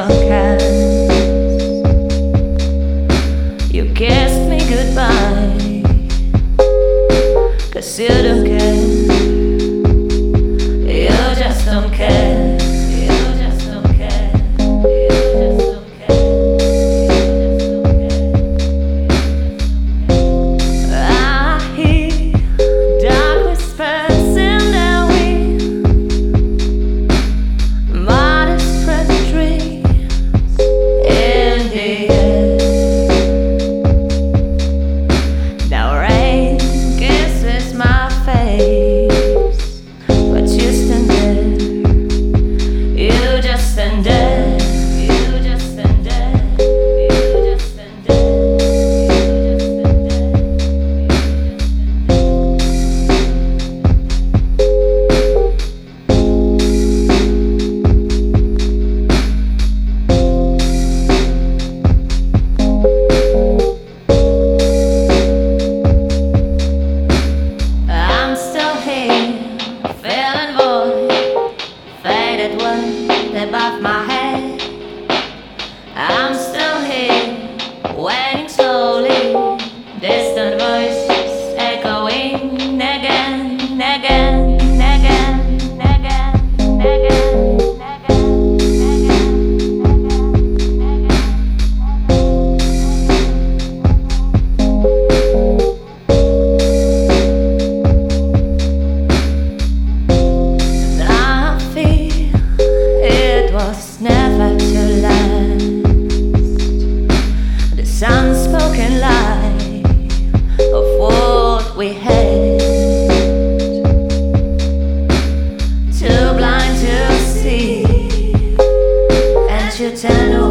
kiss. You kissed me goodbye, 'cause you don't care. You just don't care. You just don't care. You just don't care. I hear dark whispers in the wind, modest spread dreams in the air. Now rain kisses my face, but you stand there. You just stand there. You just stand there. You just stand there. You just stand there. I'm still here, feeling void, faded wind above my head. I'm still here, waiting slowly, distant voices echoing again, again, again, again, again, again, I feel it was never to last. The unspoken lie of what we had, too blind to see, and you turn away.